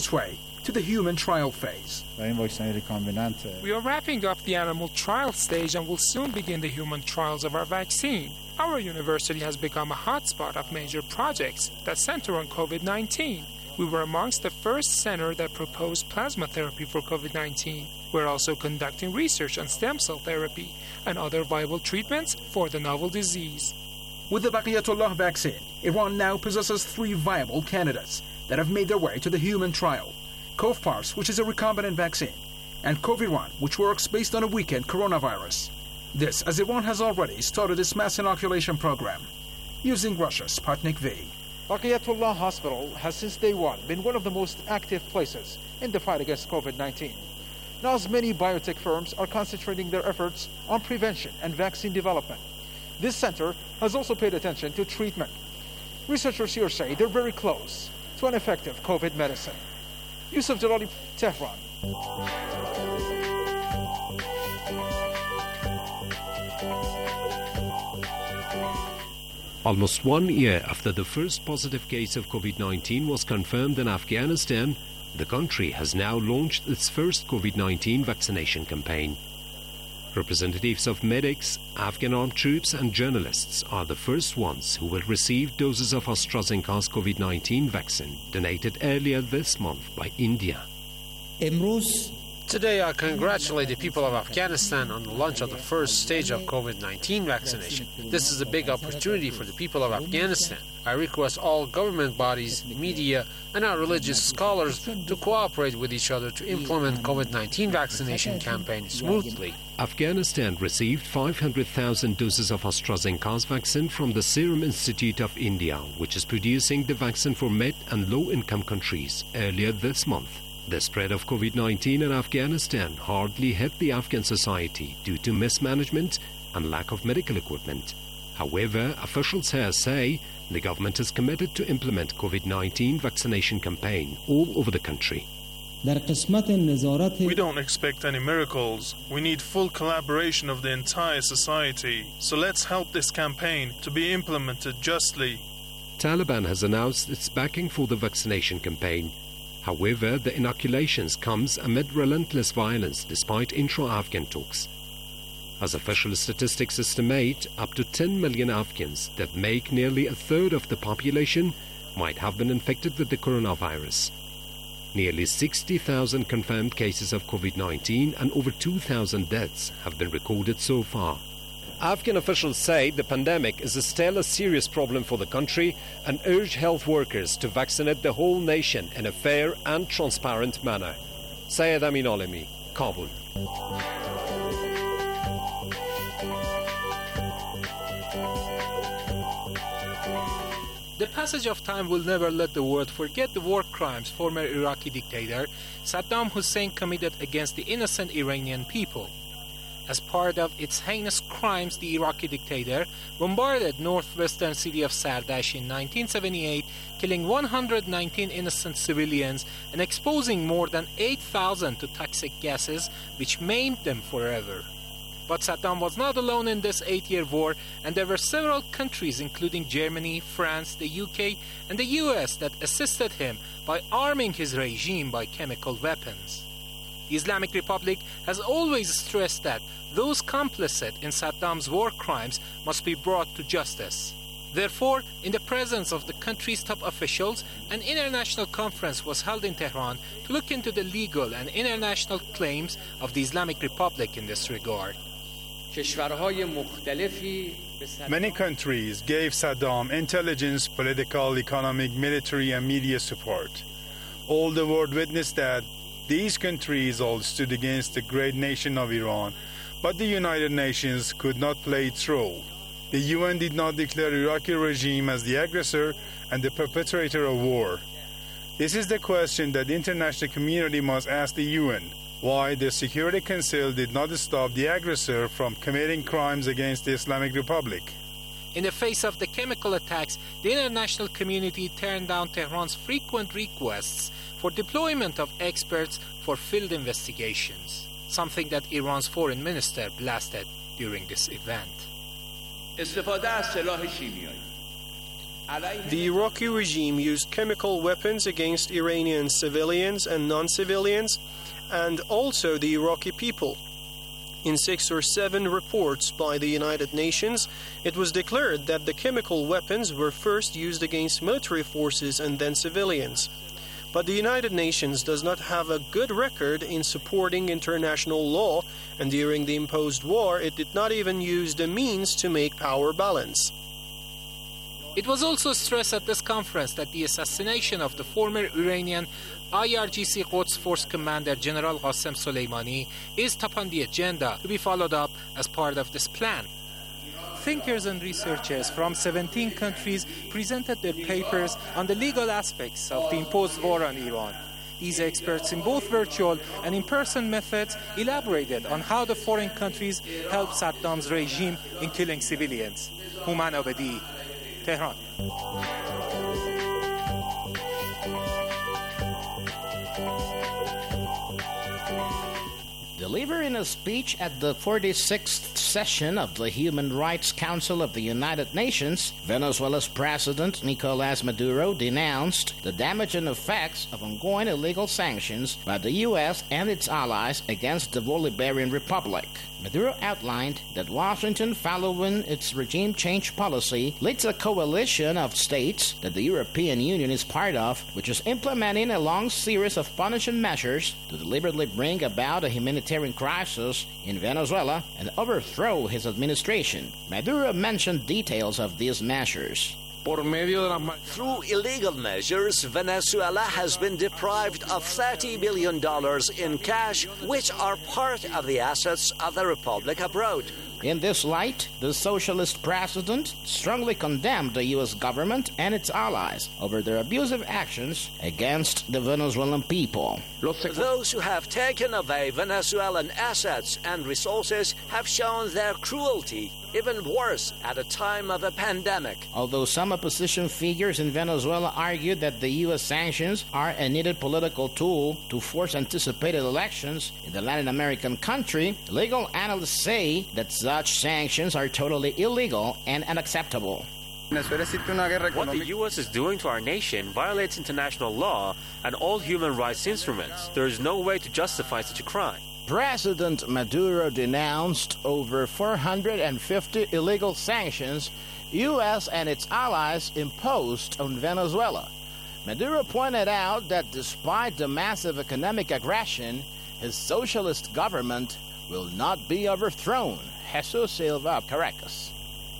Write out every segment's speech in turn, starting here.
its way to the human trial phase. We are wrapping up the animal trial stage and will soon begin the human trials of our vaccine. Our university has become a hotspot of major projects that center on COVID-19. We were amongst the first center that proposed plasma therapy for COVID-19. We're also conducting research on stem cell therapy and other viable treatments for the novel disease. With the Baqiyatullah vaccine, Iran now possesses 3 viable candidates that have made their way to the human trial. Covpars, which is a recombinant vaccine, and Coviran, which works based on a weakened coronavirus. This as Iran has already started its mass inoculation program using Russia's Sputnik V. Baqiyatullah Hospital has since day one been one of the most active places in the fight against COVID-19. Now, as many biotech firms are concentrating their efforts on prevention and vaccine development, this center has also paid attention to treatment. Researchers here say they're very close to an effective COVID medicine. Yusuf Jalali, Tehran. Almost 1 year after the first positive case of COVID-19 was confirmed in Afghanistan, the country has now launched its first COVID-19 vaccination campaign. Representatives of medics, Afghan armed troops and journalists are the first ones who will receive doses of AstraZeneca's COVID-19 vaccine donated earlier this month by India. Today, I congratulate the people of Afghanistan on the launch of the first stage of COVID-19 vaccination. This is a big opportunity for the people of Afghanistan. I request all government bodies, media, and our religious scholars to cooperate with each other to implement COVID-19 vaccination campaign smoothly. Afghanistan received 500,000 doses of AstraZeneca's vaccine from the Serum Institute of India, which is producing the vaccine for mid- and low-income countries earlier this month. The spread of COVID-19 in Afghanistan hardly hit the Afghan society due to mismanagement and lack of medical equipment. However, officials here say the government is committed to implement COVID-19 vaccination campaign all over the country. We don't expect any miracles. We need full collaboration of the entire society. So let's help this campaign to be implemented justly. Taliban has announced its backing for the vaccination campaign. However, the inoculations comes amid relentless violence despite intra-Afghan talks. As official statistics estimate, up to 10 million Afghans, that make nearly a third of the population, might have been infected with the coronavirus. Nearly 60,000 confirmed cases of COVID-19 and over 2,000 deaths have been recorded so far. Afghan officials say the pandemic is still a serious problem for the country and urge health workers to vaccinate the whole nation in a fair and transparent manner. Syed Amin Alemi, Kabul. The passage of time will never let the world forget the war crimes former Iraqi dictator Saddam Hussein committed against the innocent Iranian people. As part of its heinous crimes, the Iraqi dictator bombarded northwestern city of Sardash in 1978, killing 119 innocent civilians and exposing more than 8,000 to toxic gases which maimed them forever. But Saddam was not alone in this 8-year war, and there were several countries including Germany, France, the UK and the US that assisted him by arming his regime by chemical weapons. The Islamic Republic has always stressed that those complicit in Saddam's war crimes must be brought to justice. Therefore, in the presence of the country's top officials, an international conference was held in Tehran to look into the legal and international claims of the Islamic Republic in this regard. Many countries gave Saddam intelligence, political, economic, military, and media support. All the world witnessed that these countries all stood against the great nation of Iran, but the United Nations could not play its role. The UN did not declare Iraqi regime as the aggressor and the perpetrator of war. This is the question that the international community must ask the UN. Why the Security Council did not stop the aggressor from committing crimes against the Islamic Republic. In the face of the chemical attacks, the international community turned down Tehran's frequent requests for deployment of experts for field investigations, something that Iran's foreign minister blasted during this event. The Iraqi regime used chemical weapons against Iranian civilians and non-civilians, and also the Iraqi people. In 6 or 7 reports by the United Nations, it was declared that the chemical weapons were first used against military forces and then civilians. But the United Nations does not have a good record in supporting international law, and during the imposed war, it did not even use the means to make power balance. It was also stressed at this conference that the assassination of the former Iranian IRGC Quds Force Commander General Qasem Soleimani is top on the agenda to be followed up as part of this plan. Thinkers and researchers from 17 countries presented their papers on the legal aspects of the imposed war on Iran. These experts in both virtual and in-person methods elaborated on how the foreign countries helped Saddam's regime in killing civilians. Houman Abedi, Tehran. Delivering a speech at the 46th session of the Human Rights Council of the United Nations, Venezuela's President Nicolás Maduro denounced the damaging effects of ongoing illegal sanctions by the U.S. and its allies against the Bolivarian Republic. Maduro outlined that Washington, following its regime change policy, leads a coalition of states that the European Union is part of, which is implementing a long series of punishing measures to deliberately bring about a humanitarian crisis in Venezuela and overthrow his administration. Maduro mentioned details of these measures. Through illegal measures, Venezuela has been deprived of $30 billion in cash, which are part of the assets of the Republic abroad. In this light, the socialist president strongly condemned the U.S. government and its allies over their abusive actions against the Venezuelan people. Those who have taken away Venezuelan assets and resources have shown their cruelty, even worse at a time of a pandemic. Although some opposition figures in Venezuela argued that the U.S. sanctions are a needed political tool to force anticipated elections in the Latin American country, legal analysts say that such sanctions are totally illegal and unacceptable. What the U.S. is doing to our nation violates international law and all human rights instruments. There is no way to justify such a crime. President Maduro denounced over 450 illegal sanctions U.S. and its allies imposed on Venezuela. Maduro pointed out that despite the massive economic aggression, his socialist government will not be overthrown. Jesus Silva, Caracas.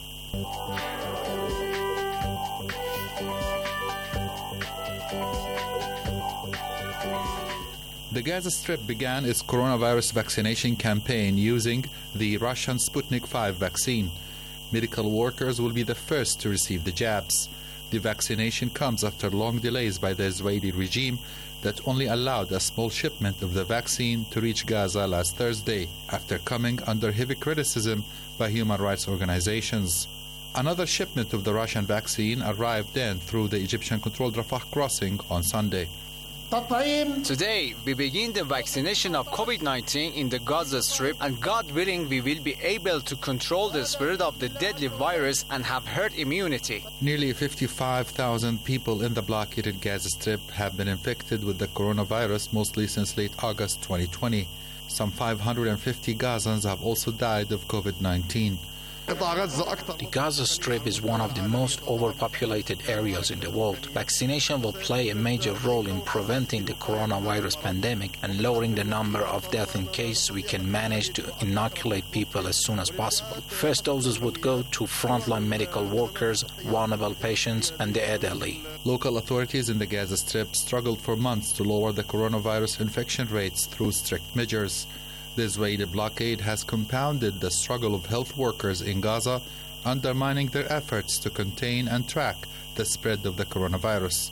The Gaza Strip began its coronavirus vaccination campaign using the Russian Sputnik V vaccine. Medical workers will be the first to receive the jabs. The vaccination comes after long delays by the Israeli regime that only allowed a small shipment of the vaccine to reach Gaza last Thursday, after coming under heavy criticism by human rights organizations. Another shipment of the Russian vaccine arrived then through the Egyptian-controlled Rafah crossing on Sunday. Today, we begin the vaccination of COVID-19 in the Gaza Strip, and God willing, we will be able to control the spread of the deadly virus and have herd immunity. Nearly 55,000 people in the blockaded Gaza Strip have been infected with the coronavirus, mostly since late August 2020. Some 550 Gazans have also died of COVID-19. The Gaza Strip is one of the most overpopulated areas in the world. Vaccination will play a major role in preventing the coronavirus pandemic and lowering the number of deaths in case we can manage to inoculate people as soon as possible. First doses would go to frontline medical workers, vulnerable patients, and the elderly. Local authorities in the Gaza Strip struggled for months to lower the coronavirus infection rates through strict measures. The Israeli blockade has compounded the struggle of health workers in Gaza, undermining their efforts to contain and track the spread of the coronavirus.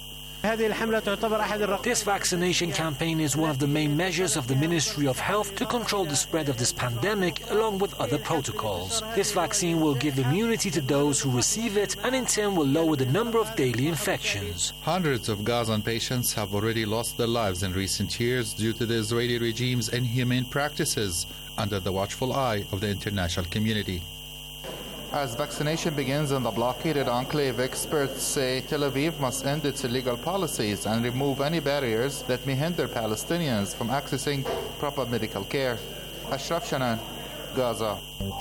This vaccination campaign is one of the main measures of the Ministry of Health to control the spread of this pandemic, along with other protocols. This vaccine will give immunity to those who receive it and in turn will lower the number of daily infections. Hundreds of Gazan patients have already lost their lives in recent years due to the Israeli regime's inhumane practices under the watchful eye of the international community. As vaccination begins in the blockaded enclave, experts say Tel Aviv must end its illegal policies and remove any barriers that may hinder Palestinians from accessing proper medical care. Ashraf Shanan, Gaza.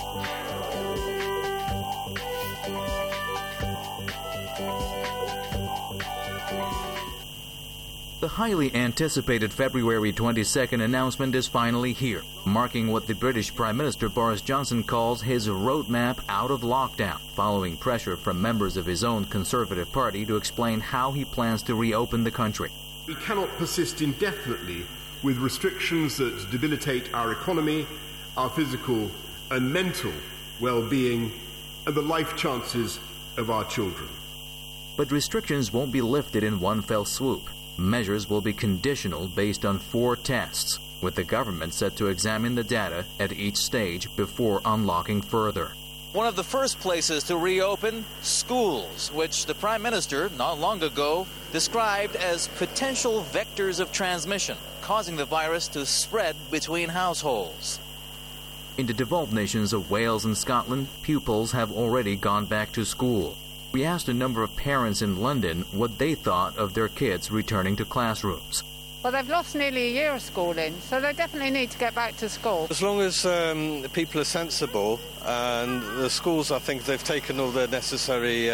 The highly anticipated February 22nd announcement is finally here, marking what the British Prime Minister Boris Johnson calls his roadmap out of lockdown, following pressure from members of his own Conservative Party to explain how he plans to reopen the country. We cannot persist indefinitely with restrictions that debilitate our economy, our physical and mental well-being, and the life chances of our children. But restrictions won't be lifted in one fell swoop. Measures will be conditional based on 4 tests, with the government set to examine the data at each stage before unlocking further. One of the first places to reopen, schools, which the Prime Minister not long ago described as potential vectors of transmission, causing the virus to spread between households. In the devolved nations of Wales and Scotland, pupils have already gone back to school. We asked a number of parents in London what they thought of their kids returning to classrooms. Well, they've lost nearly a year of schooling, so they definitely need to get back to school. As long as people are sensible, and the schools, I think they've taken all the necessary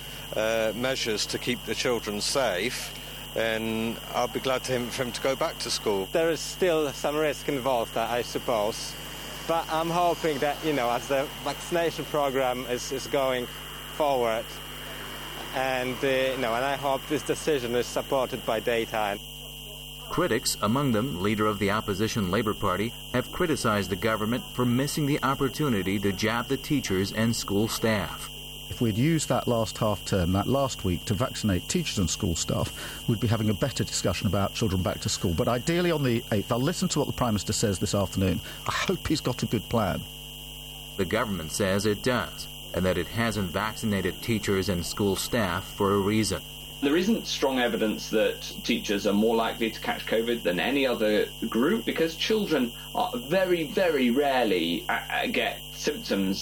measures to keep the children safe, then I'll be glad for him to go back to school. There is still some risk involved, I suppose, but I'm hoping that, as the vaccination program is going forward, and I hope this decision is supported by data. Critics, among them leader of the opposition Labour Party, have criticized the government for missing the opportunity to jab the teachers and school staff. If we'd used that last half term, that last week, to vaccinate teachers and school staff, we'd be having a better discussion about children back to school. But ideally on the 8th, I'll listen to what the Prime Minister says this afternoon. I hope he's got a good plan. The government says it does, and that it hasn't vaccinated teachers and school staff for a reason. There isn't strong evidence that teachers are more likely to catch COVID than any other group, because children are very, very rarely get symptoms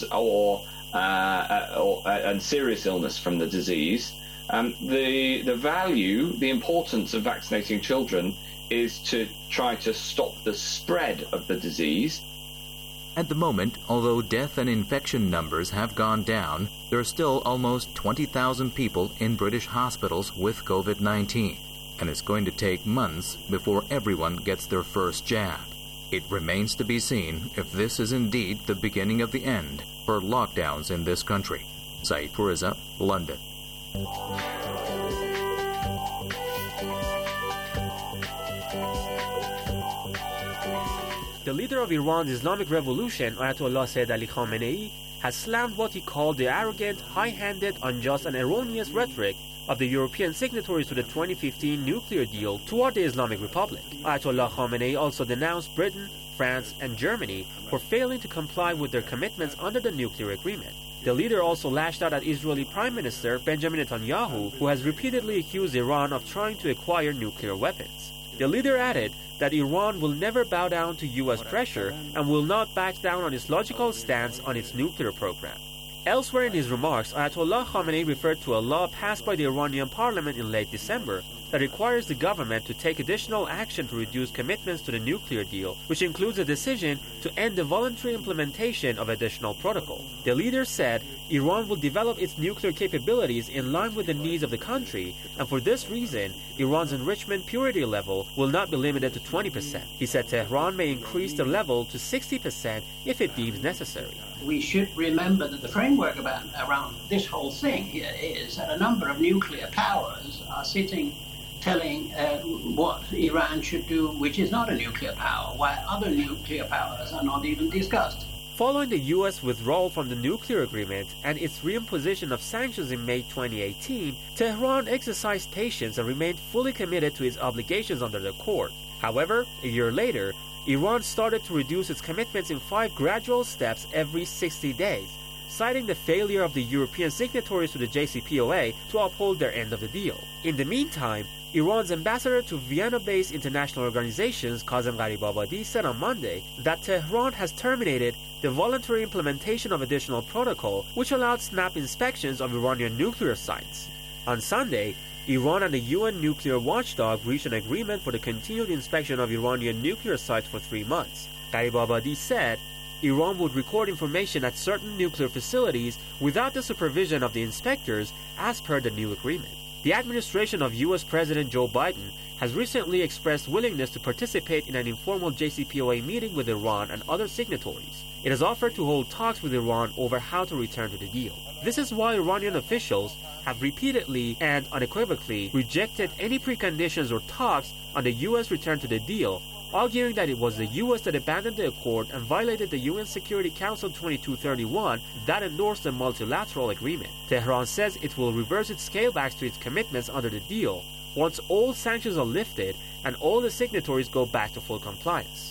and serious illness from the disease. The value, the importance of vaccinating children is to try to stop the spread of the disease. At the moment, although death and infection numbers have gone down, there are still almost 20,000 people in British hospitals with COVID-19, and it's going to take months before everyone gets their first jab. It remains to be seen if this is indeed the beginning of the end for lockdowns in this country. Saeed Fariza, London. The leader of Iran's Islamic Revolution, Ayatollah Sayyid Ali Khamenei, has slammed what he called the arrogant, high-handed, unjust and erroneous rhetoric of the European signatories to the 2015 nuclear deal toward the Islamic Republic. Ayatollah Khamenei also denounced Britain, France and Germany for failing to comply with their commitments under the nuclear agreement. The leader also lashed out at Israeli Prime Minister Benjamin Netanyahu, who has repeatedly accused Iran of trying to acquire nuclear weapons. The leader added that Iran will never bow down to U.S. pressure and will not back down on its logical stance on its nuclear program. Elsewhere in his remarks, Ayatollah Khamenei referred to a law passed by the Iranian parliament in late December that requires the government to take additional action to reduce commitments to the nuclear deal, which includes a decision to end the voluntary implementation of additional protocol. The leader said Iran will develop its nuclear capabilities in line with the needs of the country, and for this reason, Iran's enrichment purity level will not be limited to 20%. He said Tehran may increase the level to 60% if it deems necessary. We should remember that the framework around this whole thing here is that a number of nuclear powers are sitting telling what Iran should do, which is not a nuclear power, while other nuclear powers are not even discussed. Following the U.S. withdrawal from the nuclear agreement and its reimposition of sanctions in May 2018, Tehran exercised patience and remained fully committed to its obligations under the accord. However, a year later, Iran started to reduce its commitments in 5 gradual steps every 60 days, citing the failure of the European signatories to the JCPOA to uphold their end of the deal. In the meantime, Iran's ambassador to Vienna-based international organizations, Kazem Gharibabadi, said on Monday that Tehran has terminated the voluntary implementation of additional protocol, which allowed snap inspections of Iranian nuclear sites. On Sunday, Iran and the UN nuclear watchdog reached an agreement for the continued inspection of Iranian nuclear sites for 3 months. Gharibabadi said Iran would record information at certain nuclear facilities without the supervision of the inspectors, as per the new agreement. The administration of U.S. President Joe Biden has recently expressed willingness to participate in an informal JCPOA meeting with Iran and other signatories. It has offered to hold talks with Iran over how to return to the deal. This is why Iranian officials have repeatedly and unequivocally rejected any preconditions or talks on the U.S. return to the deal, arguing that it was the U.S. that abandoned the accord and violated the UN Security Council 2231 that endorsed the multilateral agreement. Tehran says it will reverse its scalebacks to its commitments under the deal once all sanctions are lifted and all the signatories go back to full compliance.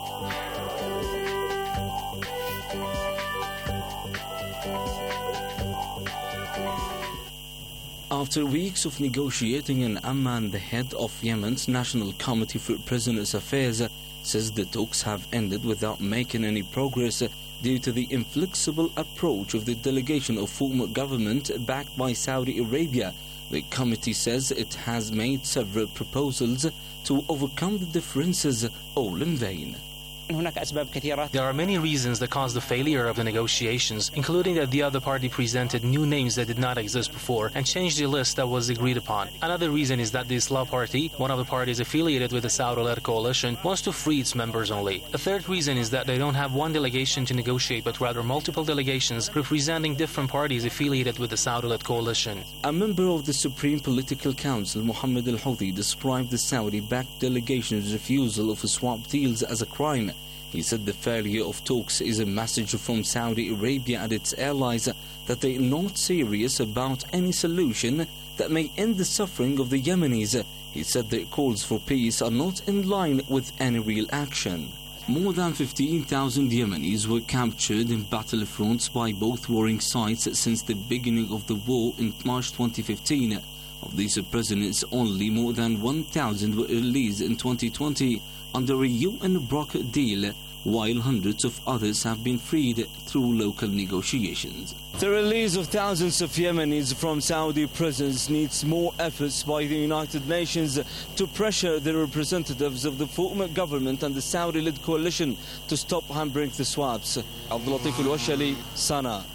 After weeks of negotiating in Amman, the head of Yemen's National Committee for Prisoners' Affairs says the talks have ended without making any progress due to the inflexible approach of the delegation of former government backed by Saudi Arabia. The committee says it has made several proposals to overcome the differences, all in vain. There are many reasons that caused the failure of the negotiations, including that the other party presented new names that did not exist before and changed the list that was agreed upon. Another reason is that the Islah Party, one of the parties affiliated with the Saudi-led coalition, wants to free its members only. A third reason is that they don't have one delegation to negotiate, but rather multiple delegations representing different parties affiliated with the Saudi-led coalition. A member of the Supreme Political Council, Mohammed Al-Houthi, described the Saudi-backed delegation's refusal of swap deals as a crime. He said the failure of talks is a message from Saudi Arabia and its allies that they are not serious about any solution that may end the suffering of the Yemenis. He said their calls for peace are not in line with any real action. More than 15,000 Yemenis were captured in battlefronts by both warring sides since the beginning of the war in March 2015. Of these prisoners, only more than 1,000 were released in 2020 under a UN brokered deal, while hundreds of others have been freed through local negotiations. The release of thousands of Yemenis from Saudi prisons needs more efforts by the United Nations to pressure the representatives of the former government and the Saudi-led coalition to stop hampering the swaps. Abdul Latif Al-Washali, Sana.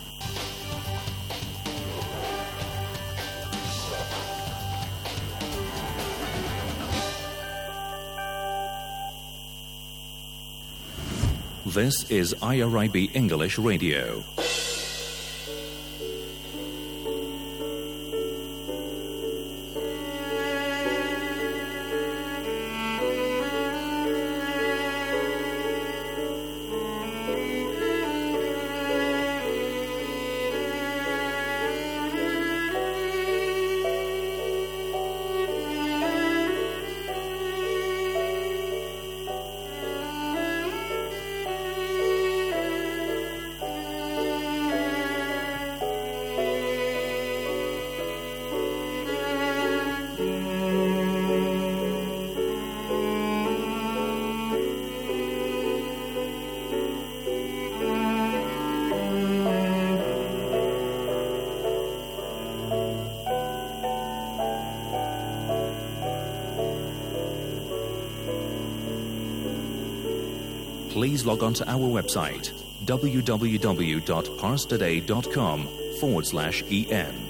This is IRIB English Radio. Please log on to our website www.parstoday.com/en.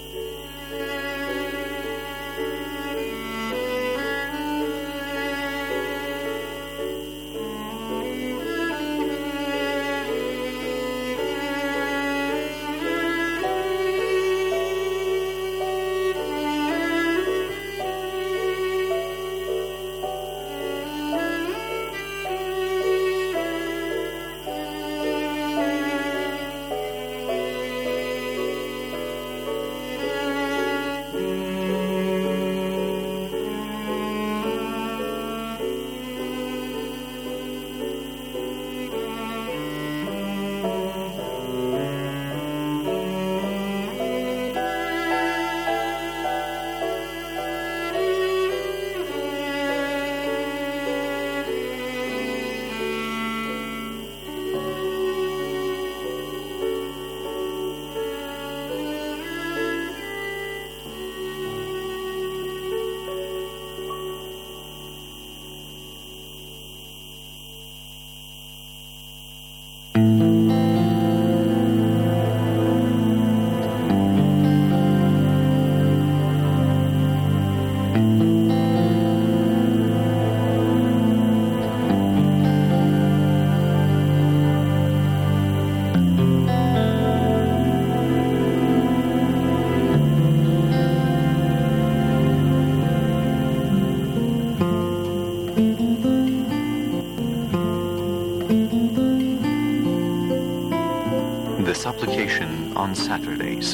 The supplication on Saturdays.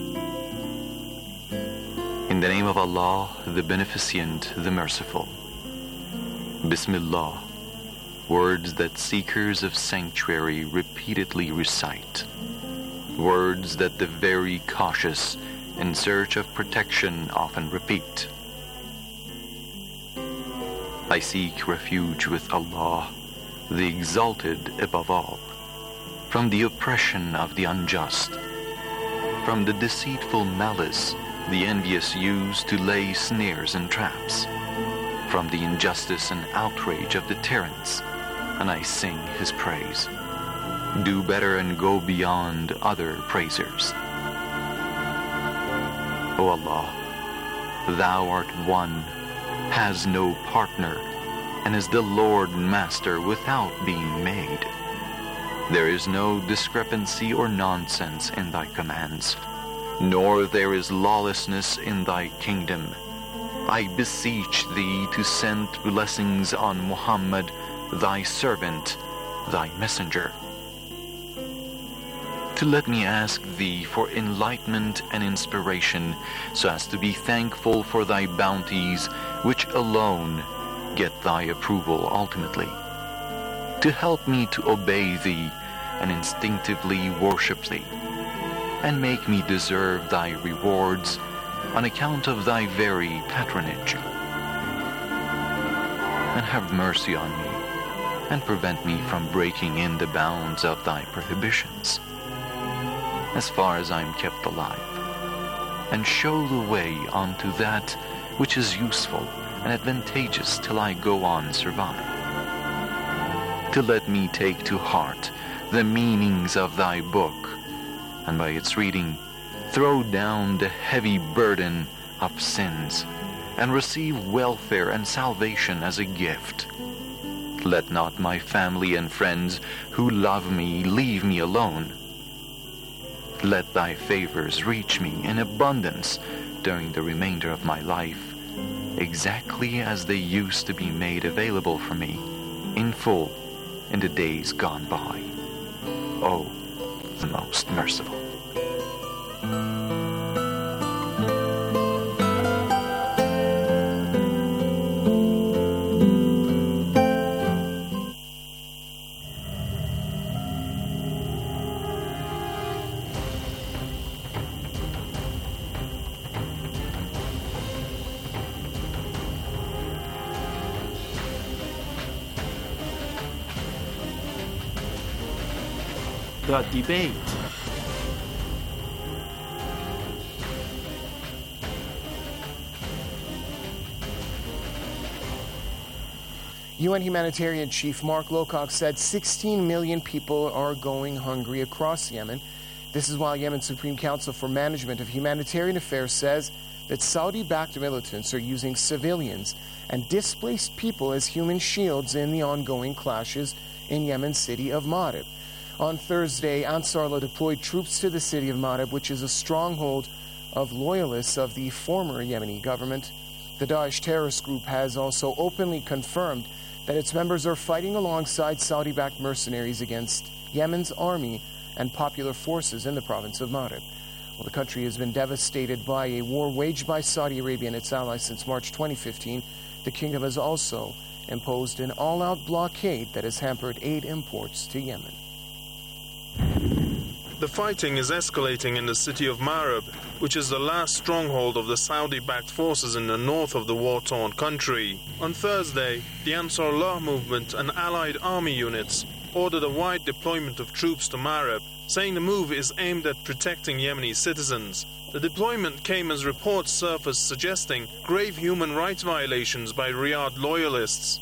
In the name of Allah, the Beneficent, the Merciful. Bismillah, words that seekers of sanctuary repeatedly recite. Words that the very cautious in search of protection often repeat. I seek refuge with Allah, the Exalted above all, from the oppression of the unjust, from the deceitful malice the envious use to lay snares and traps, from the injustice and outrage of the tyrants, and I sing his praise. Do better and go beyond other praisers. O Allah, Thou art one, has no partner, and is the Lord Master without being made. There is no discrepancy or nonsense in Thy commands, nor there is lawlessness in Thy kingdom. I beseech Thee to send blessings on Muhammad, Thy servant, Thy messenger. To let me ask Thee for enlightenment and inspiration, so as to be thankful for Thy bounties, which alone get Thy approval ultimately. To help me to obey Thee and instinctively worship Thee, and make me deserve Thy rewards on account of Thy very patronage. And have mercy on me, and prevent me from breaking in the bounds of Thy prohibitions, as far as I am kept alive, and show the way unto that which is useful and advantageous till I go on survive. To let me take to heart the meanings of Thy book, and by its reading throw down the heavy burden of sins, and receive welfare and salvation as a gift. Let not my family and friends who love me leave me alone. Let Thy favors reach me in abundance during the remainder of my life, exactly as they used to be made available for me in full in the days gone by. O, the most merciful. The debate. UN humanitarian chief Mark Lowcock said 16 million people are going hungry across Yemen. This is while Yemen's Supreme Council for Management of Humanitarian Affairs says that Saudi-backed militants are using civilians and displaced people as human shields in the ongoing clashes in Yemen's city of Marib. On Thursday, Ansarullah deployed troops to the city of Marib, which is a stronghold of loyalists of the former Yemeni government. The Daesh terrorist group has also openly confirmed that its members are fighting alongside Saudi-backed mercenaries against Yemen's army and popular forces in the province of Marib. Well, the country has been devastated by a war waged by Saudi Arabia and its allies since March 2015. The kingdom has also imposed an all-out blockade that has hampered aid imports to Yemen. The fighting is escalating in the city of Marib, which is the last stronghold of the Saudi-backed forces in the north of the war-torn country. On Thursday, the Ansarullah movement and allied army units ordered a wide deployment of troops to Marib, saying the move is aimed at protecting Yemeni citizens. The deployment came as reports surfaced suggesting grave human rights violations by Riyadh loyalists.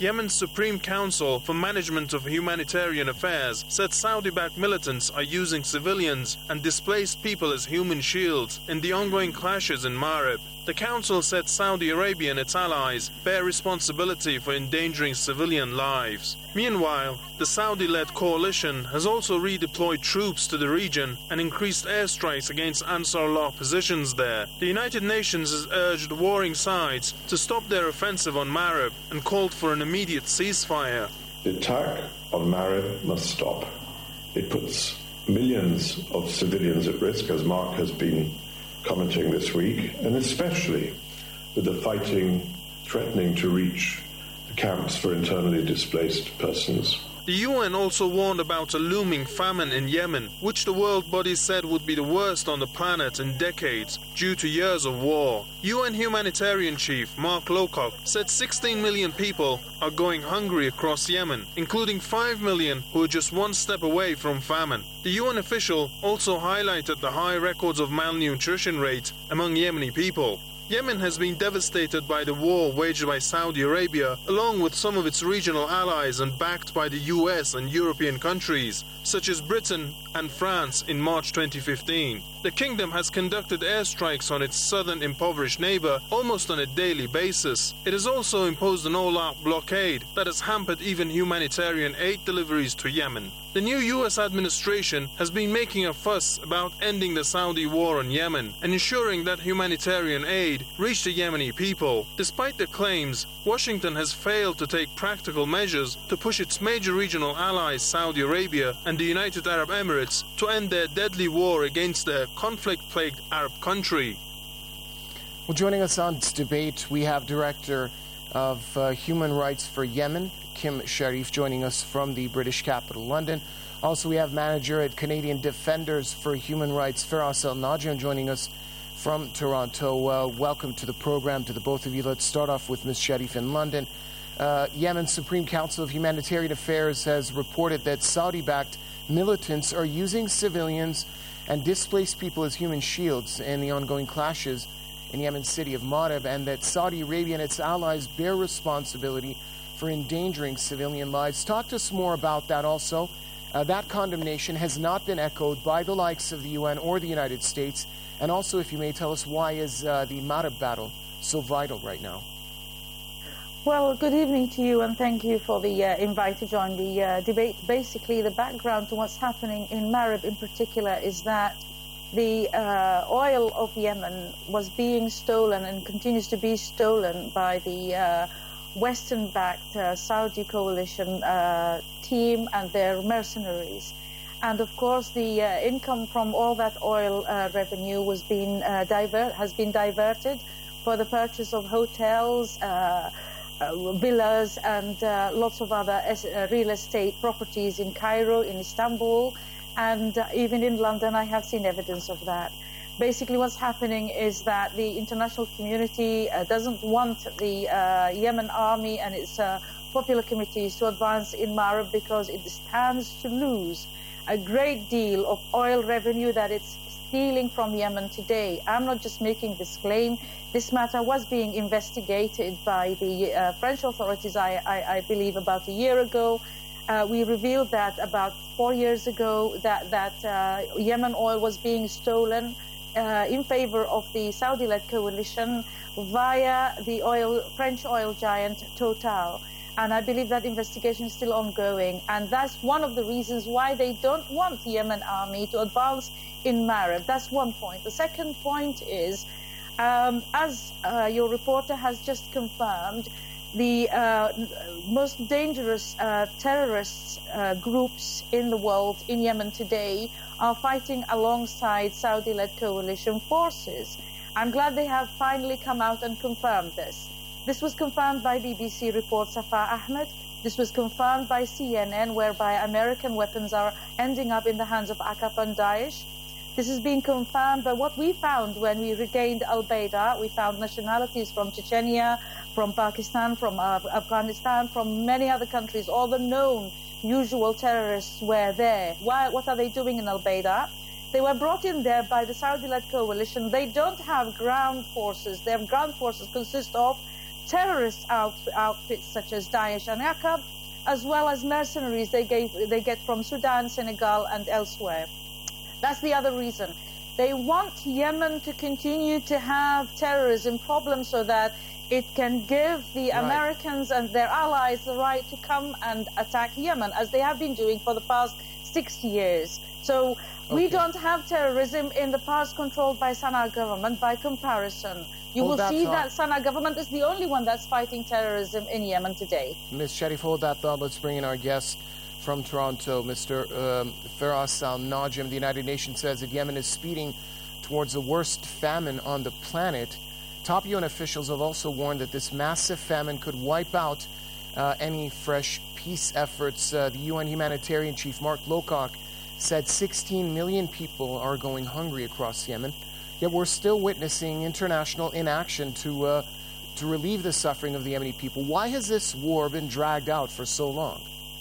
Yemen's Supreme Council for Management of Humanitarian Affairs said Saudi-backed militants are using civilians and displaced people as human shields in the ongoing clashes in Marib. The council said Saudi Arabia and its allies bear responsibility for endangering civilian lives. Meanwhile, the Saudi-led coalition has also redeployed troops to the region and increased airstrikes against Ansarullah positions there. The United Nations has urged warring sides to stop their offensive on Marib and called for an immediate ceasefire. The attack on Marib must stop. It puts millions of civilians at risk, as Mark has been commenting this week, and especially with the fighting threatening to reach the camps for internally displaced persons. The UN also warned about a looming famine in Yemen, which the world body said would be the worst on the planet in decades due to years of war. UN humanitarian chief Mark Lowcock said 16 million people are going hungry across Yemen, including 5 million who are just one step away from famine. The UN official also highlighted the high records of malnutrition rate among Yemeni people. Yemen has been devastated by the war waged by Saudi Arabia, along with some of its regional allies and backed by the US and European countries, such as Britain and France in March 2015. The kingdom has conducted airstrikes on its southern impoverished neighbor almost on a daily basis. It has also imposed an all-out blockade that has hampered even humanitarian aid deliveries to Yemen. The new US administration has been making a fuss about ending the Saudi war on Yemen and ensuring that humanitarian aid reach the Yemeni people. Despite the claims, Washington has failed to take practical measures to push its major regional allies Saudi Arabia and the United Arab Emirates to end their deadly war against their conflict-plagued Arab country. Well, joining us on this debate, we have Director of Human Rights for Yemen, Kim Sharif, joining us from the British capital, London. Also, we have Manager at Canadian Defenders for Human Rights, Firas El-Najian, joining us from Toronto. Welcome to the program, to the both of you. Let's start off with Ms. Sharif in London. Yemen's Supreme Council of Humanitarian Affairs has reported that Saudi-backed militants are using civilians and displaced people as human shields in the ongoing clashes in Yemen's city of Marib, and that Saudi Arabia and its allies bear responsibility for endangering civilian lives. Talk to us more about that also. That condemnation has not been echoed by the likes of the UN or the United States. And also, if you may tell us, why is the Marib battle so vital right now? Well, good evening to you, and thank you for the invite to join the debate. Basically, the background to what's happening in Marib in particular is that the oil of Yemen was being stolen and continues to be stolen by the Western-backed Saudi coalition team and their mercenaries. And of course, the income from all that oil revenue was has been diverted for the purchase of hotels, villas, and lots of other real estate properties in Cairo, in Istanbul, and even in London. I have seen evidence of that. Basically, what's happening is that the international community doesn't want the Yemen army and its popular committees to advance in Marib because it stands to lose a great deal of oil revenue that it's stealing from Yemen today. I'm not just making this claim. This matter was being investigated by the French authorities, I believe, about a year ago. We revealed that about 4 years ago that Yemen oil was being stolen in favor of the Saudi-led coalition via the French oil giant Total. And I believe that investigation is still ongoing. And that's one of the reasons why they don't want the Yemen army to advance in Marib. That's one point. The second point is, as your reporter has just confirmed, the most dangerous terrorist groups in the world in Yemen today are fighting alongside Saudi-led coalition forces. I'm glad they have finally come out and confirmed this. This was confirmed by BBC report Safa Ahmed. This was confirmed by CNN, whereby American weapons are ending up in the hands of Aqab and Daesh. This has been confirmed by what we found when we regained Al-Baida. We found nationalities from Chechnya, from Pakistan, from Afghanistan, from many other countries. All the known usual terrorists were there. What are they doing in Al-Baida? They were brought in there by the Saudi-led coalition. They don't have ground forces. Their ground forces consist of terrorist outfits such as Daesh and Aqab, as well as mercenaries they get from Sudan, Senegal, and elsewhere. That's the other reason. They want Yemen to continue to have terrorism problems so that it can give the Americans and their allies the right to come and attack Yemen, as they have been doing for the past 60 years. So we don't have terrorism in the past controlled by Sana'a government by comparison. You will see that Sana'a government is the only one that's fighting terrorism in Yemen today. Ms. Sharif, hold that thought. Let's bring in our guest from Toronto, Mr. Firas Al-Najim. The United Nations says that Yemen is speeding towards the worst famine on the planet. Top UN officials have also warned that this massive famine could wipe out any fresh peace efforts. The UN humanitarian chief, Mark Lowcock, said 16 million people are going hungry across Yemen. Yet we're still witnessing international inaction to relieve the suffering of the Yemeni people. Why has this war been dragged out for so long?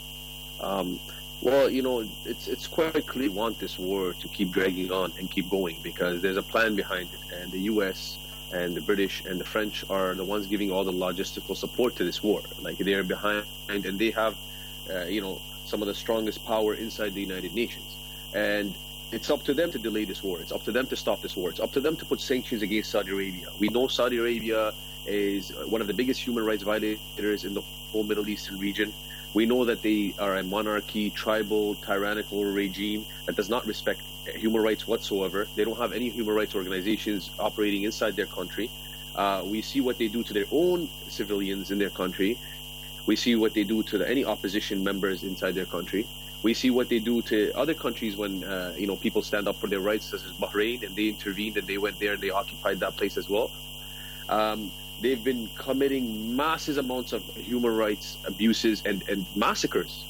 Well, you know, it's quite clear we want this war to keep dragging on and keep going because there's a plan behind it. And the U.S. and the British and the French are the ones giving all the logistical support to this war. Like, they're behind, and they have, some of the strongest power inside the United Nations. And it's up to them to delay this war. It's up to them to stop this war. It's up to them to put sanctions against Saudi Arabia. We know Saudi Arabia is one of the biggest human rights violators in the whole Middle Eastern region. We know that they are a monarchy, tribal, tyrannical regime that does not respect human rights whatsoever. They don't have any human rights organizations operating inside their country. We see what they do to their own civilians in their country. We see what they do to any opposition members inside their country. We see what they do to other countries when people stand up for their rights, such as Bahrain, and they intervened and they went there and they occupied that place as well. They've been committing massive amounts of human rights abuses and massacres,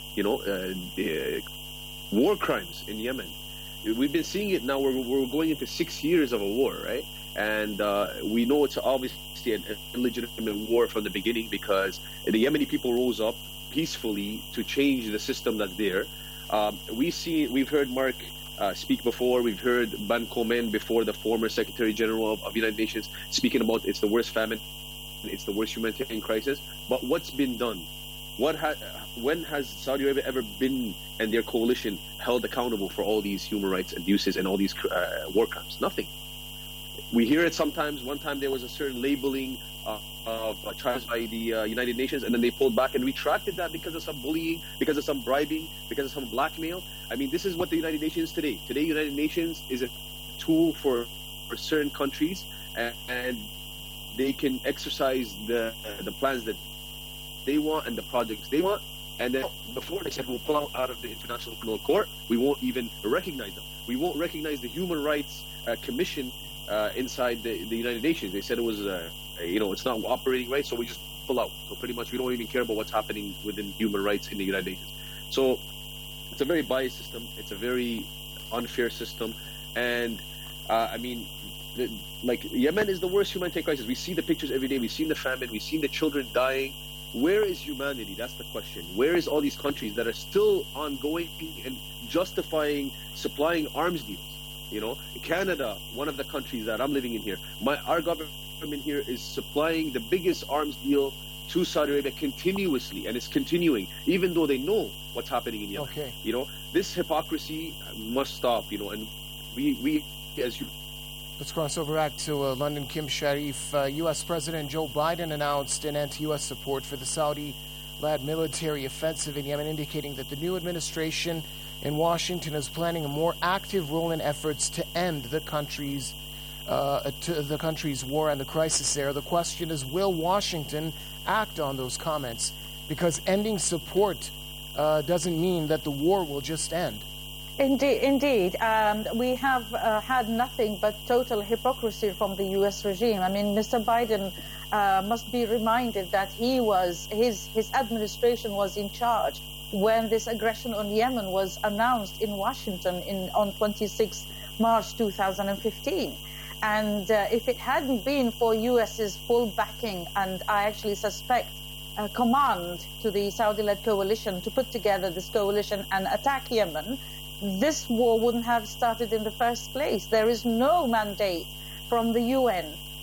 war crimes in Yemen. We've been seeing it now. We're going into 6 years of a war, right? And we know it's obviously an illegitimate war from the beginning because the Yemeni people rose up peacefully to change the system that's there. We've heard Mark speak before. We've heard Ban Ki-moon before, the former Secretary General of United Nations, speaking about it's the worst famine, it's the worst humanitarian crisis. But what's been done? When has Saudi Arabia ever been and their coalition held accountable for all these human rights abuses and all these war crimes? Nothing. We hear it sometimes. One time there was a certain labeling of charges by the United Nations, and then they pulled back and retracted that because of some bullying, because of some bribing, because of some blackmail. I mean, this is what the United Nations is today. Today, United Nations is a tool for certain countries, and they can exercise the plans that they want and the projects they want. And then before they said we'll pull out of the International Criminal Court, we won't even recognize them. We won't recognize the Human Rights Commission inside the United Nations. They said it was, it's not operating right, so we just pull out. So pretty much we don't even care about what's happening within human rights in the United Nations. So it's a very biased system. It's a very unfair system. And Yemen is the worst humanitarian crisis. We see the pictures every day. We've seen the famine. We've seen the children dying. Where is humanity? That's the question. Where is all these countries that are still ongoing and justifying supplying arms deals? Canada, one of the countries that I'm living in here, our government here is supplying the biggest arms deal to Saudi Arabia continuously, and it's continuing, even though they know what's happening in Yemen. Okay. This hypocrisy must stop, and we as you. Let's cross over back to London. Kim Sharif, U.S. President Joe Biden announced an anti-U.S. support for the Saudi-led military offensive in Yemen, indicating that the new administration in Washington is planning a more active role in efforts to end the country's war and the crisis there. The question is, will Washington act on those comments? Because ending support doesn't mean that the war will just end. Indeed. We have had nothing but total hypocrisy from the U.S. regime. I mean, Mr. Biden must be reminded that his administration was in charge when this aggression on Yemen was announced in Washington on 26 March 2015. And if it hadn't been for U.S.'s full backing, and I actually suspect a command to the Saudi-led coalition to put together this coalition and attack Yemen, this war wouldn't have started in the first place. There is no mandate from the UN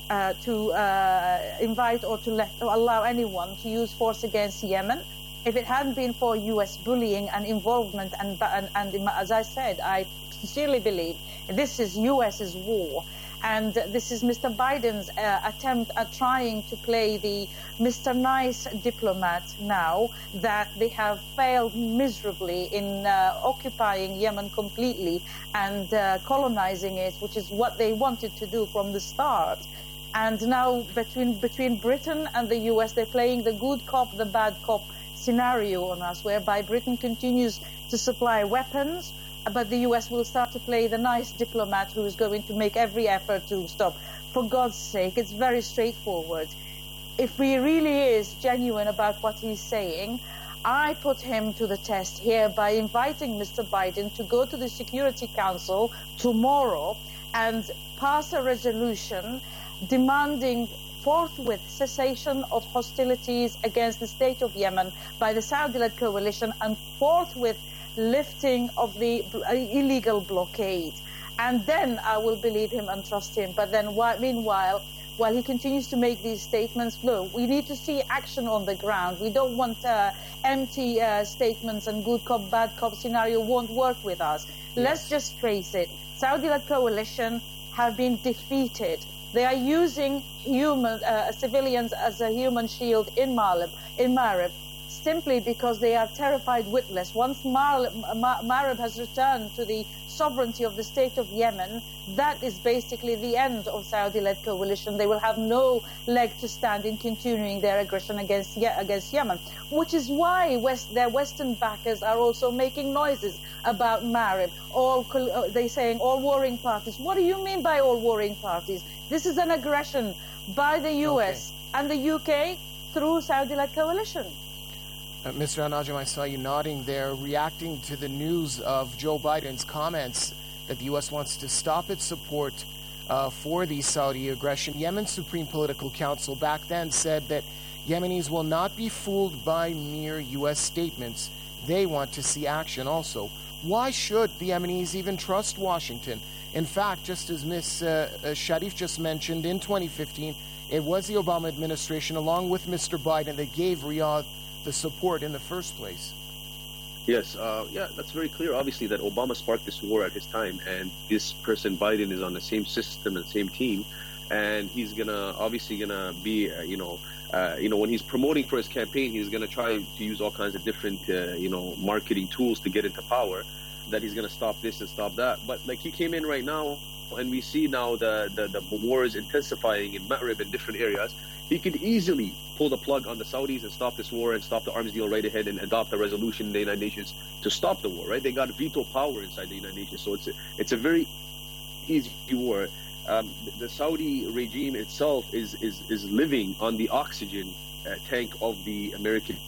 invite or to allow anyone to use force against Yemen. If it hadn't been for U.S. bullying and involvement, and as I said, I sincerely believe this is U.S.'s war. And this is Mr. Biden's attempt at trying to play the Mr. Nice diplomat now that they have failed miserably in occupying Yemen completely and colonizing it, which is what they wanted to do from the start. And now between Britain and the US, they're playing the good cop, the bad cop scenario on us, whereby Britain continues to supply weapons, but the US will start to play the nice diplomat who is going to make every effort to stop. For God's sake, it's very straightforward. If he really is genuine about what he's saying, I put him to the test here by inviting Mr. Biden to go to the Security Council tomorrow and pass a resolution demanding forthwith cessation of hostilities against the state of Yemen by the Saudi-led coalition and forthwith lifting of the illegal blockade. And then I will believe him and trust him. But then meanwhile, while he continues to make these statements, no, we need to see action on the ground. We don't want empty statements, and good cop, bad cop scenario won't work with us. Yes. Let's just face it. Saudi-led coalition have been defeated. They are using civilians as a human shield in Marib, simply because they are terrified witless. Once Marib has returned to the sovereignty of the state of Yemen, that is basically the end of Saudi-led coalition. They will have no leg to stand in continuing their aggression against Yemen, which is why their Western backers are also making noises about Marib. They're saying all warring parties. What do you mean by all warring parties? This is an aggression by the US and the UK through Saudi-led coalition. Mr. Al-Najm, I saw you nodding there, reacting to the news of Joe Biden's comments that the U.S. wants to stop its support for the Saudi aggression. Yemen's Supreme Political Council back then said that Yemenis will not be fooled by mere U.S. statements. They want to see action also. Why should the Yemenis even trust Washington? In fact, just as Ms. Sharif just mentioned, in 2015, it was the Obama administration, along with Mr. Biden, that gave Riyadh the support in the first place. Yes, that's very clear, obviously, that Obama sparked this war at his time, and this person, Biden, is on the same system and same team, and he's obviously gonna be, when he's promoting for his campaign, he's gonna try to use all kinds of different, marketing tools to get into power, that he's gonna stop this and stop that. But like, he came in right now, and we see now the war is intensifying in Marib and different areas. He could easily pull the plug on the Saudis and stop this war and stop the arms deal right ahead and adopt a resolution in the United Nations to stop the war, right? They got veto power inside the United Nations, so it's a very easy war. The Saudi regime itself is living on the oxygen tank of the American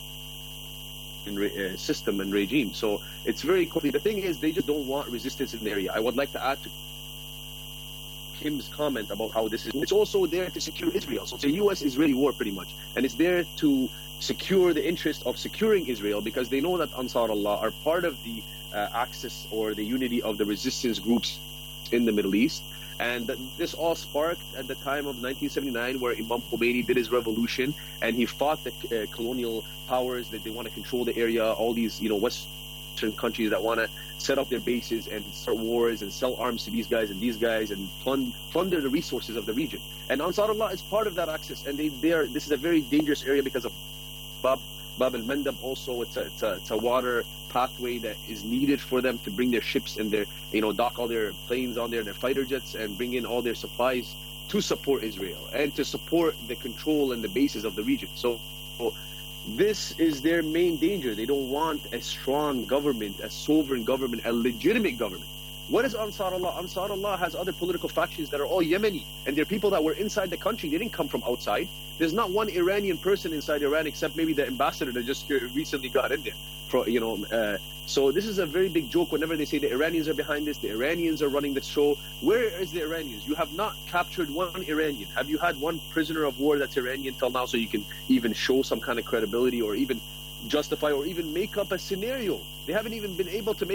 system and regime. So it's very quickly. The thing is, they just don't want resistance in the area. I would like to add to Kim's comment about how it's also there to secure Israel. So it's a U.S.-Israeli war pretty much. And it's there to secure the interest of securing Israel, because they know that Ansar Allah are part of the axis or the unity of the resistance groups in the Middle East. And this all sparked at the time of 1979, where Imam Khomeini did his revolution, and he fought the colonial powers that they want to control the area, all these, Western countries that want to set up their bases and start wars and sell arms to these guys and plunder the resources of the region. And Ansar Allah is part of that axis, and this is a very dangerous area because of Bab al-Mandab. Also, it's a water pathway that is needed for them to bring their ships and their dock all their planes on there, their fighter jets, and bring in all their supplies to support Israel and to support the control and the bases of the region. So this is their main danger. They don't want a strong government, a sovereign government, a legitimate government. What is Ansar Allah? Ansar Allah has other political factions that are all Yemeni, and they're people that were inside the country. They didn't come from outside. There's not one Iranian person inside Iran except maybe the ambassador that just recently got in there. So this is a very big joke whenever they say the Iranians are behind this, the Iranians are running this show. Where is the Iranians? You have not captured one Iranian. Have you had one prisoner of war that's Iranian till now, so you can even show some kind of credibility or even justify or even make up a scenario? They haven't even been able to make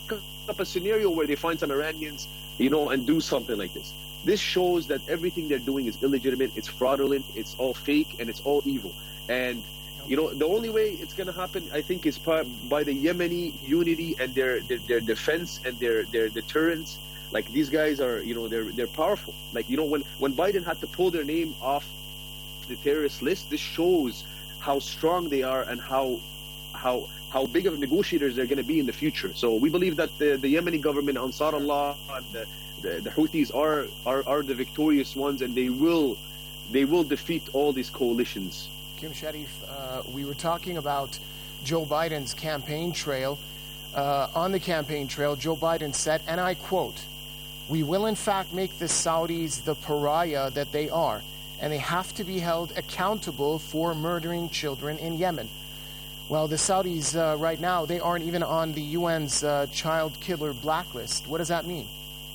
up a scenario where they find some Iranians, and do something like this. This shows that everything they're doing is illegitimate, it's fraudulent, it's all fake, and it's all evil. And, the only way it's going to happen, I think, is by the Yemeni unity and their defense and their deterrence. Like, these guys are, they're powerful. Like, when Biden had to pull their name off the terrorist list, this shows how strong they are and how big of negotiators they're going to be in the future. So we believe that the Yemeni government, Ansar Allah, and the Houthis are the victorious ones, and they will defeat all these coalitions. Kim Sharif, we were talking about Joe Biden's campaign trail. On the campaign trail, Joe Biden said, and I quote, "We will in fact make the Saudis the pariah that they are, and they have to be held accountable for murdering children in Yemen." Well, the Saudis right now, they aren't even on the UN's child killer blacklist. What does that mean?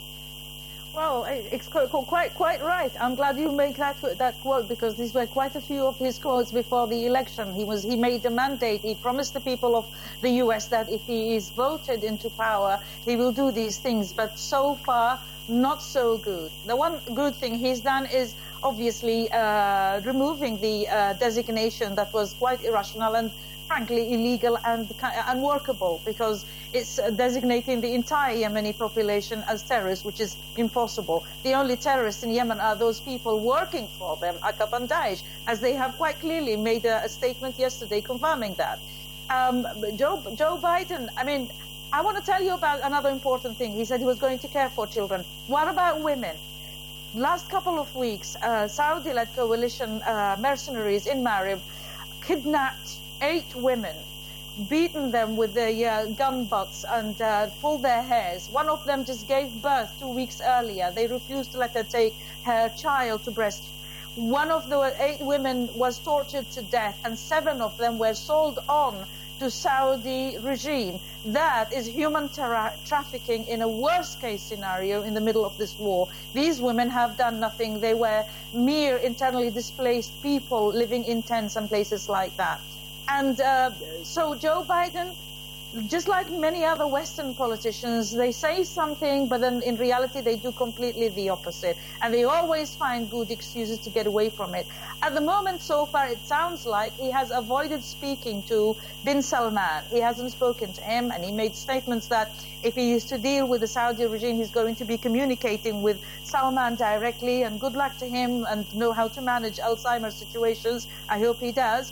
Well, it's quite right. I'm glad you make that quote, because these were quite a few of his quotes before the election. He made a mandate. He promised the people of the US that if he is voted into power, he will do these things. But so far, not so good. The one good thing he's done is obviously removing the designation that was quite irrational and frankly illegal and unworkable, because it's designating the entire Yemeni population as terrorists, which is impossible. The only terrorists in Yemen are those people working for them, Aqab and Daesh, as they have quite clearly made a statement yesterday confirming that. Joe Biden, I want to tell you about another important thing. He said he was going to care for children. What about women? Last couple of weeks, Saudi-led coalition mercenaries in Marib kidnapped 8 women, beaten them with their gun butts and pulled their hairs. One of them just gave birth 2 weeks earlier. They refused to let her take her child to breast. One of the 8 women was tortured to death, and 7 of them were sold on to Saudi regime. That is human trafficking in a worst-case scenario in the middle of this war. These women have done nothing. They were mere internally displaced people living in tents and places like that. And so Joe Biden, just like many other Western politicians, they say something, but then in reality they do completely the opposite. And they always find good excuses to get away from it. At the moment, so far, it sounds like he has avoided speaking to bin Salman. He hasn't spoken to him, and he made statements that if he is to deal with the Saudi regime, he's going to be communicating with Salman directly, and good luck to him and know how to manage Alzheimer's situations. I hope he does.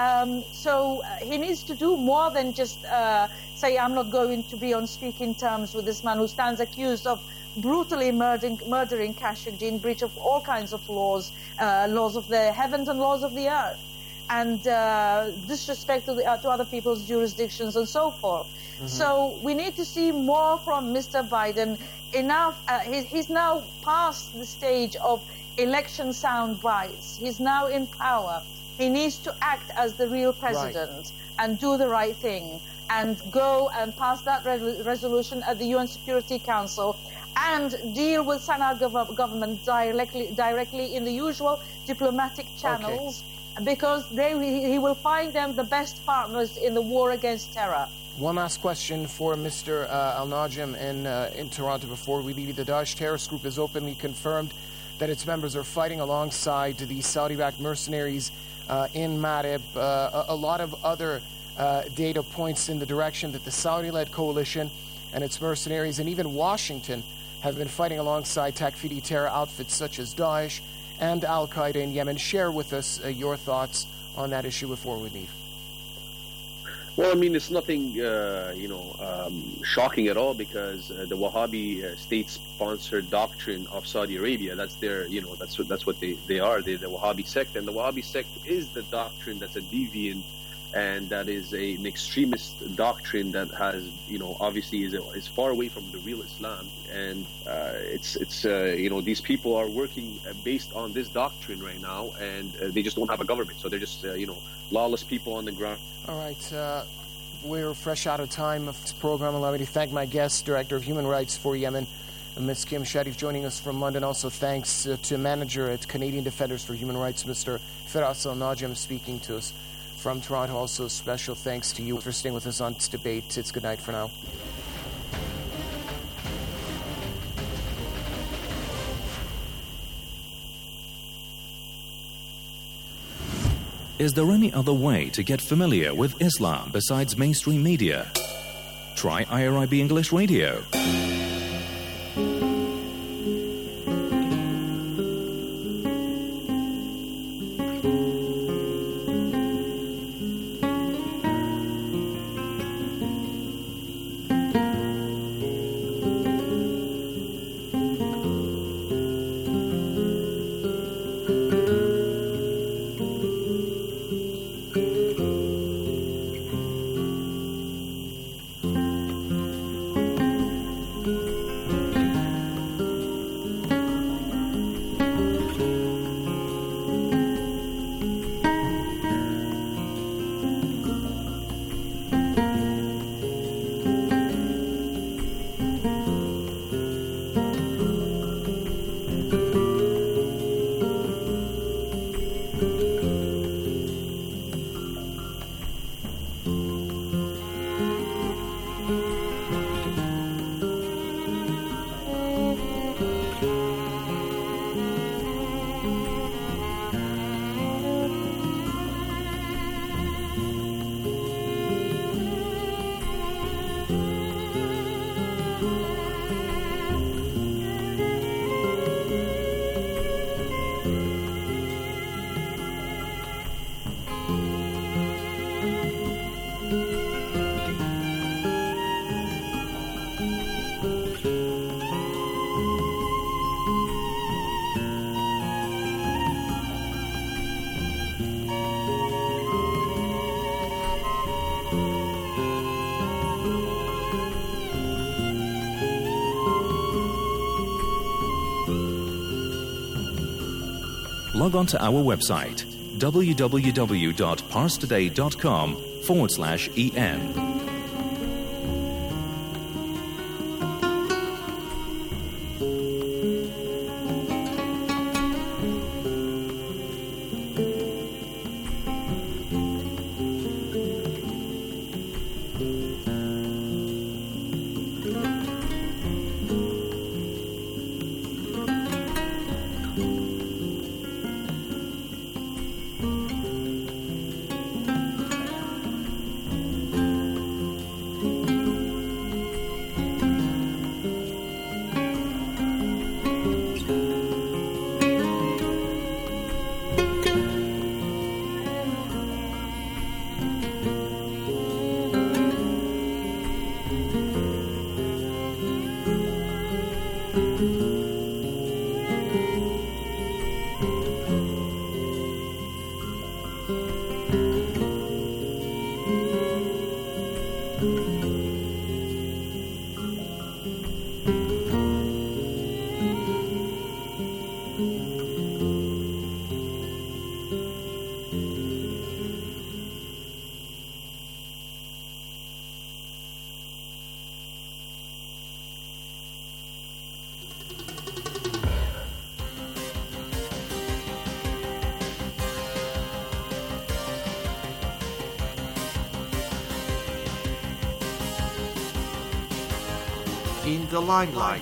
So he needs to do more than just say, I'm not going to be on speaking terms with this man who stands accused of brutally murdering Khashoggi in breach of all kinds of laws, laws of the heavens and laws of the earth, and disrespect to other people's jurisdictions and so forth. Mm-hmm. So we need to see more from Mr. Biden. Enough. He's now past the stage of election sound bites. He's now in power. He needs to act as the real president and do the right thing and go and pass that resolution at the UN Security Council and deal with Sana'a government directly in the usual diplomatic channels, because he will find them the best partners in the war against terror. One last question for Mr. Al-Najm in Toronto before we leave. The Daesh terrorist group has openly confirmed that its members are fighting alongside the Saudi-backed mercenaries in Marib. A lot of other data points in the direction that the Saudi-led coalition and its mercenaries and even Washington have been fighting alongside Takfiri terror outfits such as Daesh and Al-Qaeda in Yemen. Share with us your thoughts on that issue before we leave. Well, it's nothing, shocking at all, because the Wahhabi state-sponsored doctrine of Saudi Arabia, that's their, that's what they are. They're the Wahhabi sect, and the Wahhabi sect is the doctrine that's a deviant, and that is an extremist doctrine that has, obviously is far away from the real Islam, and these people are working based on this doctrine right now, and they just don't have a government, so they're just, lawless people on the ground. All right, we're fresh out of time of this program. Allow me to thank my guest, Director of Human Rights for Yemen, Ms. Kim Sharif, joining us from London. Also, thanks to Manager at Canadian Defenders for Human Rights, Mr. Firas Al-Najm, speaking to us from Toronto. Also, special thanks to you for staying with us on this debate. It's good night for now. Is there any other way to get familiar with Islam besides mainstream media? Try IRIB English Radio. Log on to our website, www.parstoday.com/EN. In the limelight.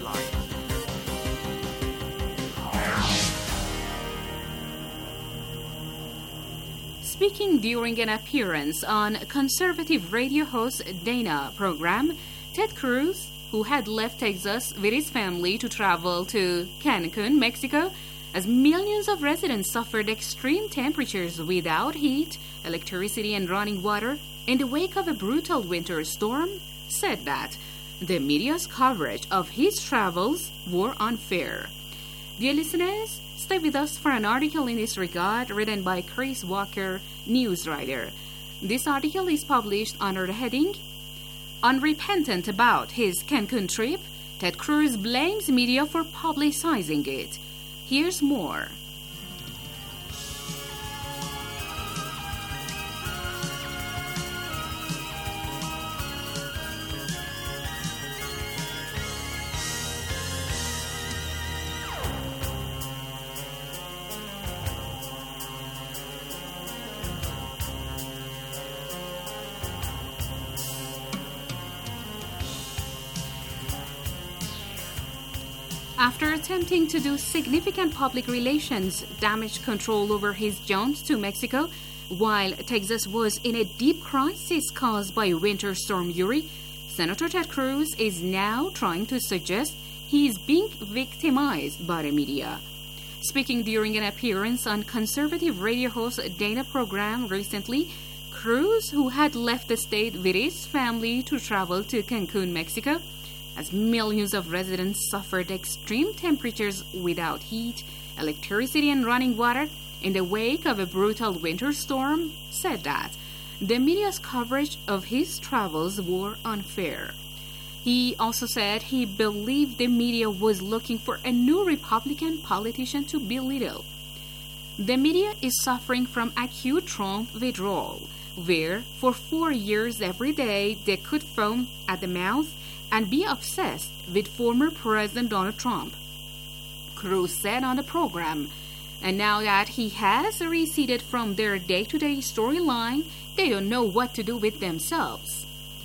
Speaking during an appearance on conservative radio host Dana program, Ted Cruz, who had left Texas with his family to travel to Cancun, Mexico, as millions of residents suffered extreme temperatures without heat, electricity, and running water in the wake of a brutal winter storm, said that the media's coverage of his travels were unfair. Dear listeners, stay with us for an article in this regard written by Chris Walker, news writer. This article is published under the heading, Unrepentant about his Cancun trip, Ted Cruz blames media for publicizing it. Here's more. After attempting to do significant public relations damage control over his jaunt to Mexico, While Texas was in a deep crisis caused by Winter Storm Uri, Senator Ted Cruz is now trying to suggest he is being victimized by the media. Speaking during an appearance on conservative radio host Dana program recently, Cruz, who had left the state with his family to travel to Cancun, Mexico, as millions of residents suffered extreme temperatures without heat, electricity, and running water in the wake of a brutal winter storm, said that the media's coverage of his travels were unfair. He also said he believed the media was looking for a new Republican politician to belittle. The media is suffering from acute Trump withdrawal, where for 4 years every day they could foam at the mouth and be obsessed with former President Donald Trump, Cruz said on the program. And now that he has receded from their day-to-day storyline, they don't know what to do with themselves.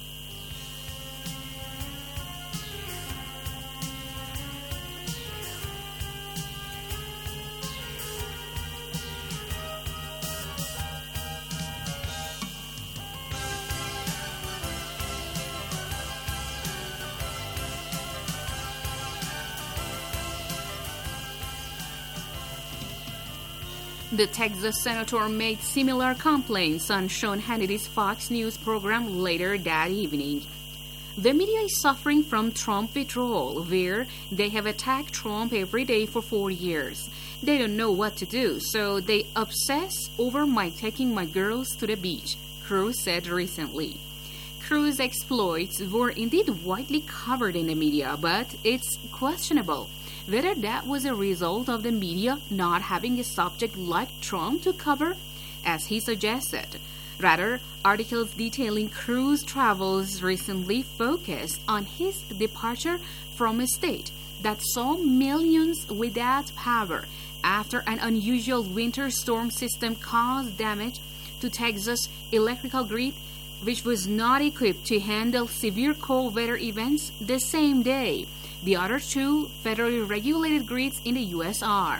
The Texas senator made similar complaints on Sean Hannity's Fox News program later that evening. The media is suffering from Trump withdrawal, where they have attacked Trump every day for 4 years. They don't know what to do, so they obsess over my taking my girls to the beach, Cruz said recently. Cruz's exploits were indeed widely covered in the media, but it's questionable whether that was a result of the media not having a subject like Trump to cover, as he suggested. Rather, articles detailing Cruz's travels recently focused on his departure from a state that saw millions without power after an unusual winter storm system caused damage to Texas' electrical grid, which was not equipped to handle severe cold weather events the same day the other two federally regulated grids in the U.S. are.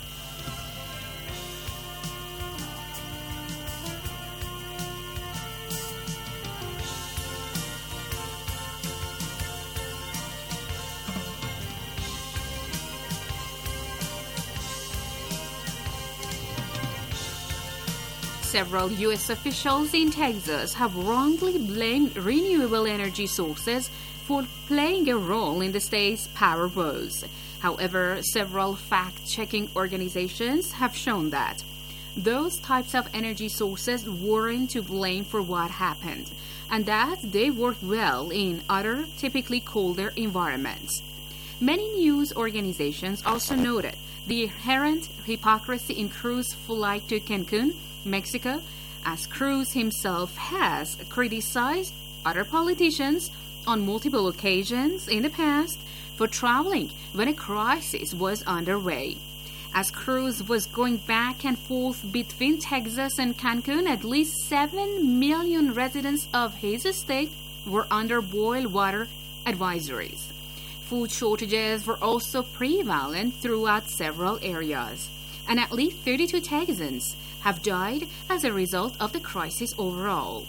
Several U.S. officials in Texas have wrongly blamed renewable energy sources for playing a role in the state's power woes. However, several fact-checking organizations have shown that those types of energy sources weren't to blame for what happened, and that they work well in other typically colder environments. Many news organizations also noted the inherent hypocrisy in Cruz's flight to Cancun, Mexico, as Cruz himself has criticized other politicians on multiple occasions in the past for traveling when a crisis was underway. As Cruz was going back and forth between Texas and Cancun, at least 7 million residents of his state were under boil water advisories. Food shortages were also prevalent throughout several areas, and at least 32 Texans have died as a result of the crisis overall.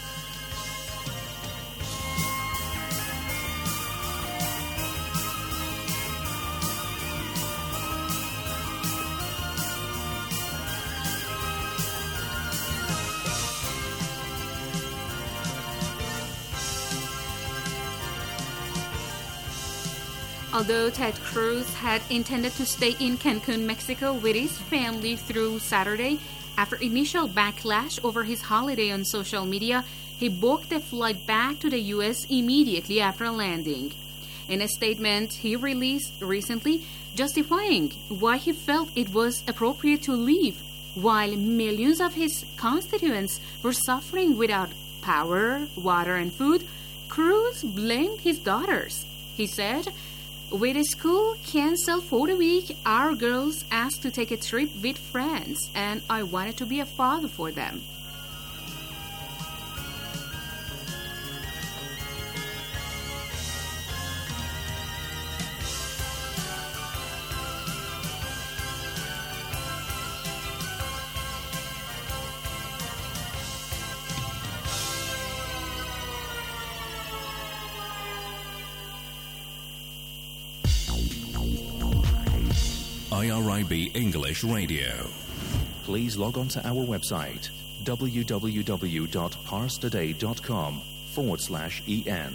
Although Ted Cruz had intended to stay in Cancun, Mexico with his family through Saturday, after initial backlash over his holiday on social media, he booked a flight back to the U.S. immediately after landing. In a statement he released recently, justifying why he felt it was appropriate to leave, while millions of his constituents were suffering without power, water, and food, Cruz blamed his daughters. He said, "With the school canceled for the week, our girls asked to take a trip with friends, and I wanted to be a father for them." IRIB English Radio. Please log on to our website www.parstoday.com/en.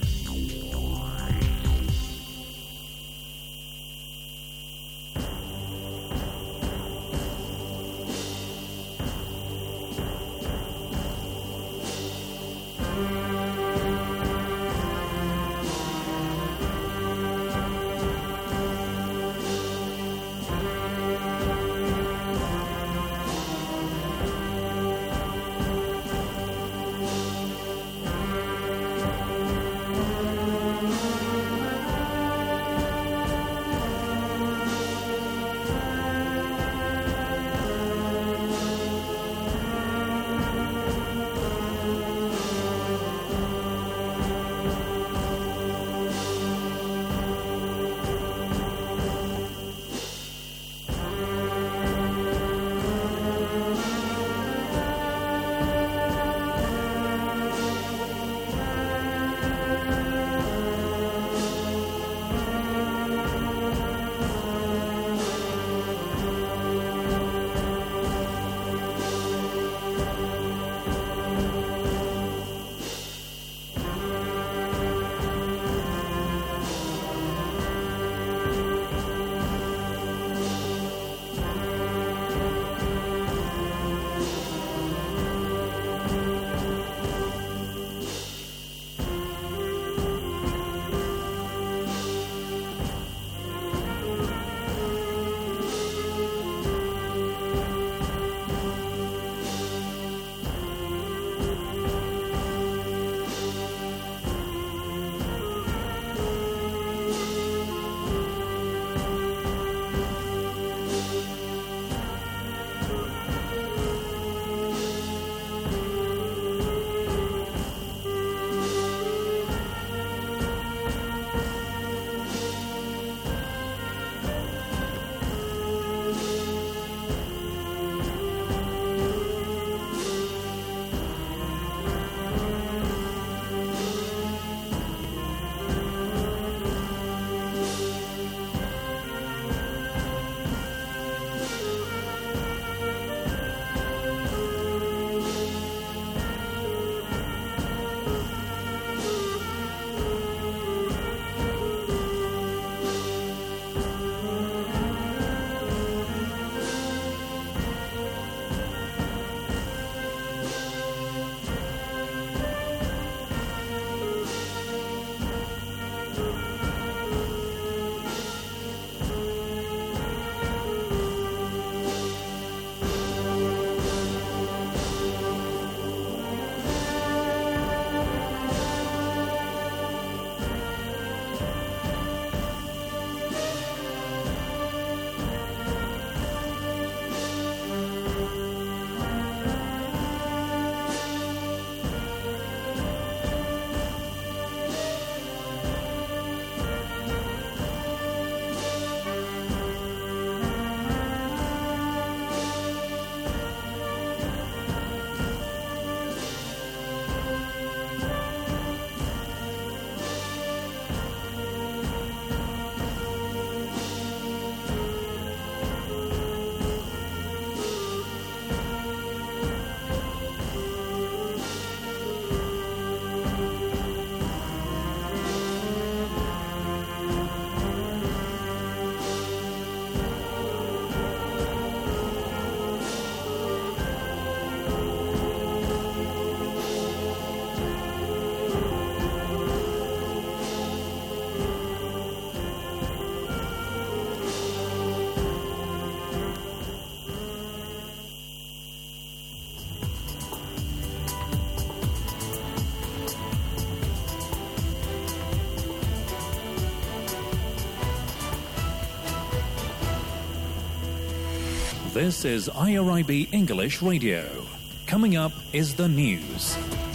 This is IRIB English Radio. Coming up is the news.